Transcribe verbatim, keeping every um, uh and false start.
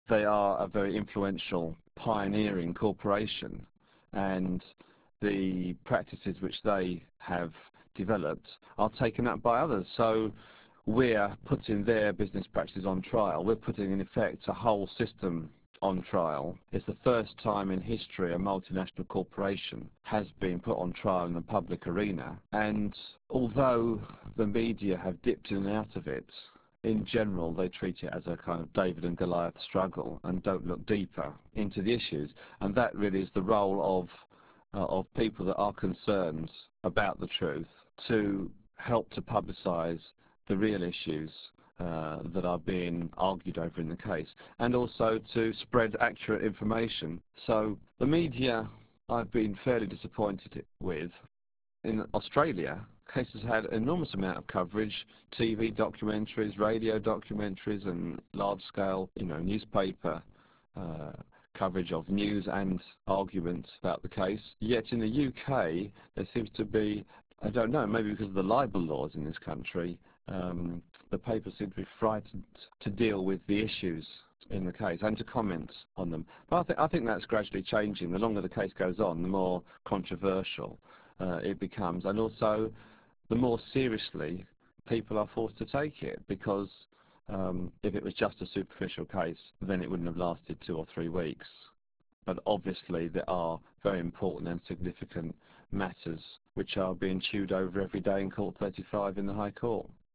they are a very influential, pioneering corporation, and the practices which they have developed are taken up by others. So we're putting their business practices on trial. We're putting, in effect, a whole system on trial. It's the first time in history a multinational corporation has been put on trial in the public arena. And although the media have dipped in and out of it, in general they treat it as a kind of David and Goliath struggle and don't look deeper into the issues. And that really is the role of uh, of people that are concerned about the truth, to help to publicise the real issues uh, that are being argued over in the case, and also to spread accurate information. So the media I've been fairly disappointed with. In Australia, the case has had an enormous amount of coverage, T V documentaries, radio documentaries, and large-scale, you know, newspaper uh, coverage of news and argument about the case. Yet in the U K, there seems to be, I don't know, maybe because of the libel laws in this country, um, the papers seem to be frightened to deal with the issues in the case and to comment on them. But I, th I think that's gradually changing. The longer the case goes on, the more controversial uh, it becomes, and also the more seriously people are forced to take it, because um, if it was just a superficial case, then it wouldn't have lasted two or three weeks. But obviously there are very important and significant matters which are being chewed over every day in Court thirty-five in the High Court.